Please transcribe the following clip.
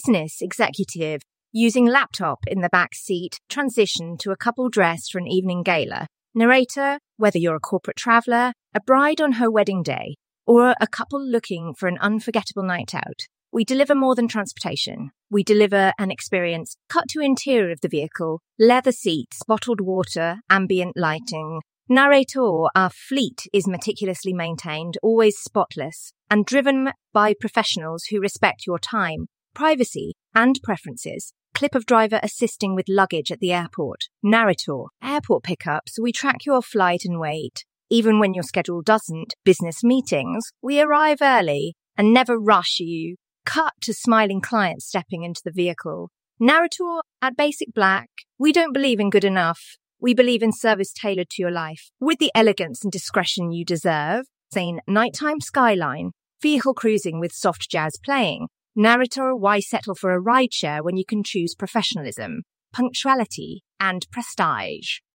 business executive using laptop in the back seat, transition to a couple dressed for an evening gala. Narrator, whether you're a corporate traveller, a bride on her wedding day, or a couple looking for an unforgettable night out. We deliver more than transportation. We deliver an experience. Cut to interior of the vehicle, leather seats, bottled water, ambient lighting. Narrator, our fleet is meticulously maintained, always spotless, and driven by professionals who respect your time, privacy, and preferences. Clip of driver assisting with luggage at the airport. Narrator, airport pickups, we track your flight and wait. Even when your schedule doesn't, business meetings, we arrive early and never rush you. Cut to smiling clients stepping into the vehicle. Narrator, at Basic Black, we don't believe in good enough. We believe in service tailored to your life, with the elegance and discretion you deserve. Saying nighttime skyline, vehicle cruising with soft jazz playing. Narrator, why settle for a rideshare when you can choose professionalism, punctuality, and prestige?